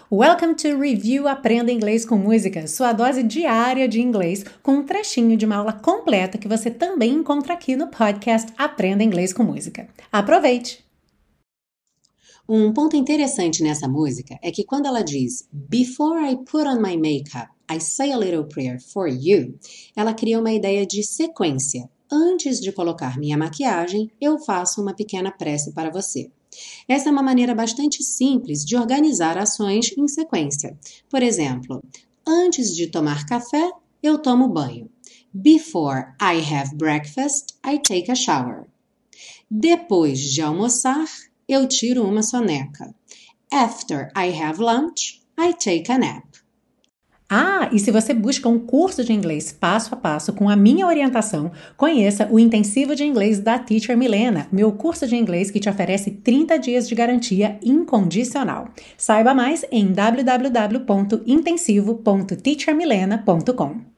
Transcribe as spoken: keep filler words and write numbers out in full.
Welcome to Review Aprenda Inglês com Música, sua dose diária de inglês, com um trechinho de uma aula completa que você também encontra aqui no podcast Aprenda Inglês com Música. Aproveite! Um ponto interessante nessa música é que quando ela diz Before I put on my makeup, I say a little prayer for you, ela cria uma ideia de sequência. Antes de colocar minha maquiagem, eu faço uma pequena prece para você. Essa é uma maneira bastante simples de organizar ações em sequência. Por exemplo, antes de tomar café, eu tomo banho. Before I have breakfast, I take a shower. Depois de almoçar, eu tiro uma soneca. After I have lunch, I take a nap. Ah, e se você busca um curso de inglês passo a passo com a minha orientação, conheça o Intensivo de Inglês da Teacher Milena, meu curso de inglês que te oferece trinta dias de garantia incondicional. Saiba mais em w w w ponto intensivo ponto teacher milena ponto com.